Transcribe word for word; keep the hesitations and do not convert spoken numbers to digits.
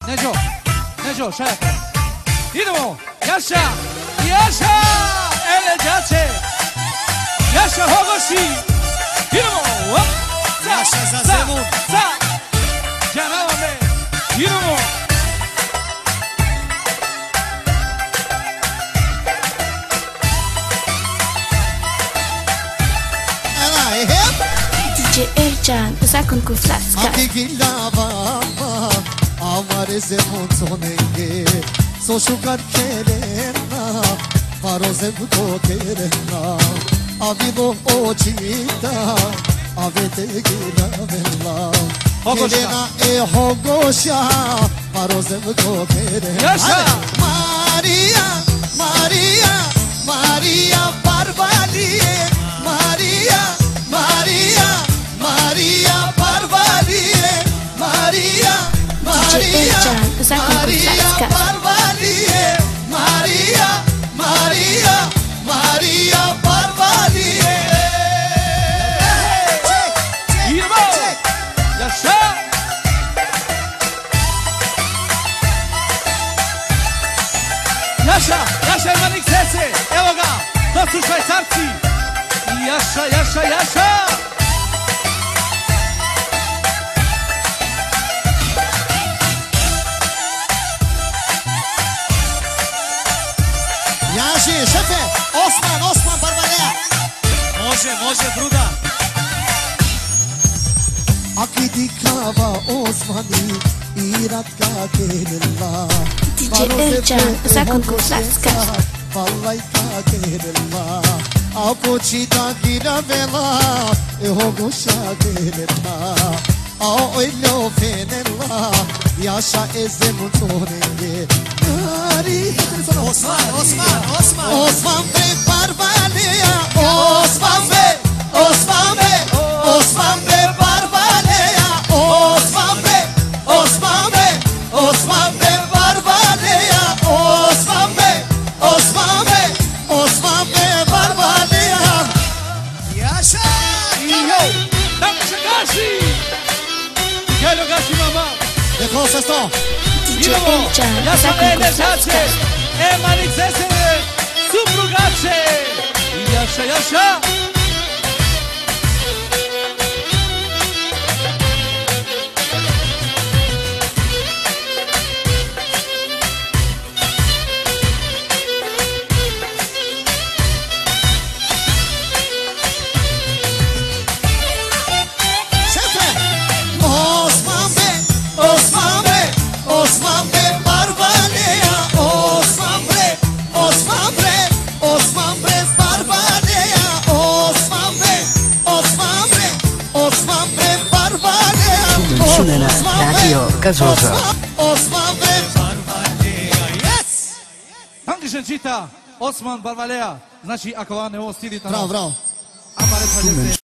Neđo, Neđo, šajaka. Idemo, Jaša, Jaša, ele džače, Jaša Hogoši. Idemo, op, za, Jaša za za, Zemun. za, džanava me, idemo. D J Ercan, Zakon ku flaska. Ati gilava, amare Zemun sonenge, so shukat kerena, faro zemto kerena, avivo ochita, avete gilavella, kerena e hogosha, faro zemto kerena. Yaşa! Maria, Maria, Maria Parvaliye, Maria, Maria, Maria Parvaliye, Maria, Maria, Ercan, Zakon ku Maria flaska. Parvaliye, Maria, Maria, Maria Parvaliye. İrmo! Yaşa! Yaşa! Yaşa Emanik sese! Evo ga! To su švajcarci! Yaşa, yaşa, yaşa! Jaži, šefe, Osman, Osman Parvalija. Može, može, Bruda. Akidi kava Osmani, iratka kerela. D J Ercan, Zakon ku flaska. Vallahi kaderla, apochita giravela, e hogosha gerela, ao elo fenela, yaşa Zemun sonenge. Osman, Osman, Osman. Osman Bey Parvaliya, Osman Bey, Osman Bey, Osman Bey Parvaliya, Osman Bey, Osman Bey, Osman Bey Parvaliya, Osman Bey, Osman Bey, Osman Bey Parvaliya. Yaşa! Iyo! Dame se gaši! Gelo gaši mama! De konsesto. D J Idemo! Ercan, Yaşa Zakon ku ele flaska. džače! Emanik sese! Suprugače! Yaşa, yaşa! Şefe. Osman Bey, Osman Bey, Osman Bey Parvaliya, Osman Bey, Osman Bey, Osman Bey Parvaliya, Osman Bey, Osman Bey, Osman Bey Parvaliya, Suena Radio Gazosa. Osman Bey Parvaliya, yes! Dankeschön, Čita! Osman Barvalea. Znači, ako vam ne ovo stidite... Bravo, bravo. Amare paljete.